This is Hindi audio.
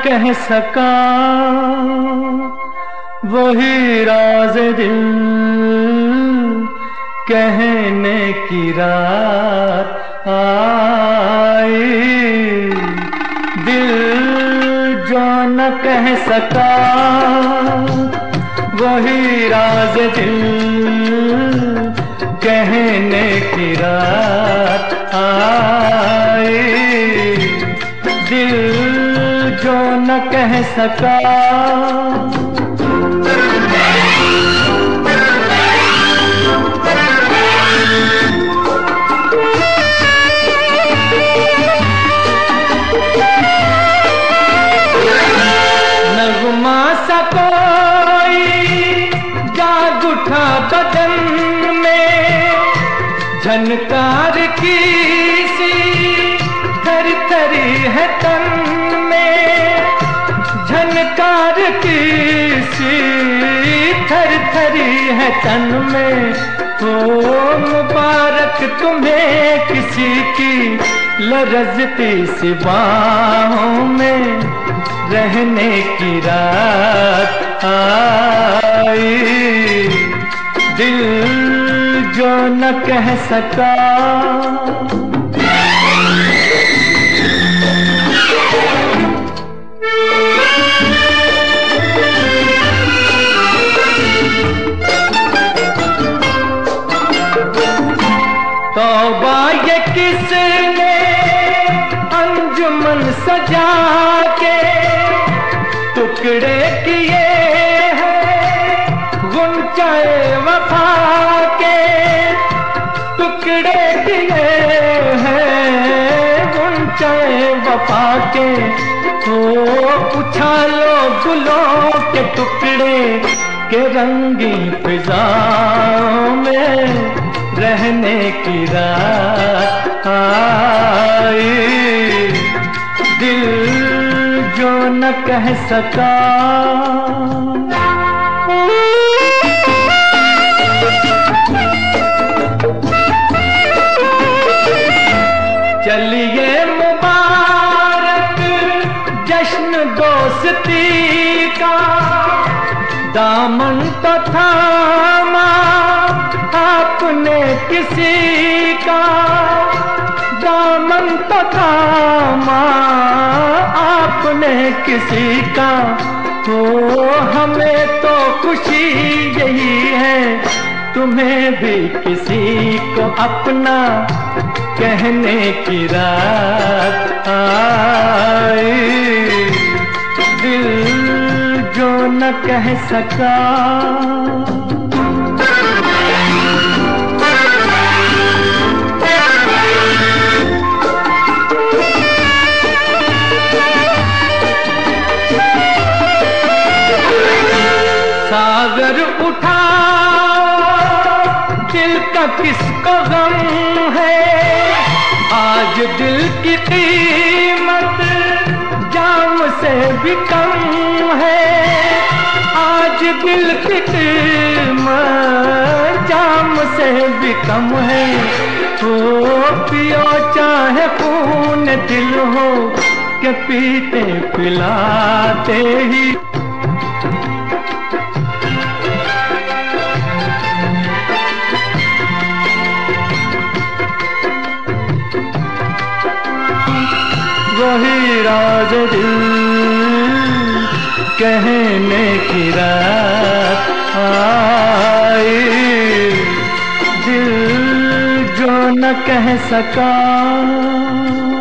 कह सका वही राज दिल, कहने की रात आई। दिल जो न कह सका वही राज दिल, कहने की रात आई। दिल जो न कह सका। नगमा सा कोई जाग उठा बदन में, झनकार की सी थर थरी है तन में, झनकार की सी थर थरी है तन में। हो मुबारक तुम्हें किसी की लरजती सी बाहों में, रहने की रात आई। दिल जो न कह सका। तौबा ये किसने अंजुमन सजा के टुकड़े किए हैं, गुंचाए वफा के टुकड़े किए हैं, गुंचाए वफा के। तो उछालो गुलों के टुकड़े के रंगी फिजाओं में, रहने की रात आई। दिल जो न कह सका। चलिए मुबारक जश्न दोस्ती का, दामन तो थामा आपने किसी का, दामन तो थामा आपने किसी का। तो हमें तो खुशी यही है तुम्हें भी किसी को अपना कहने की रात आई। दिल जो न कह सका। सागर उठा दिल का किसको गम है, आज दिल की कीमत जाम से भी कम है। आज दिल की कीमत जाम से भी कम है। तो पियो चाहे खून दिल हो के पीते पिलाते ही। वही राज दिल, कहने की रात आई। दिल जो न कह सका।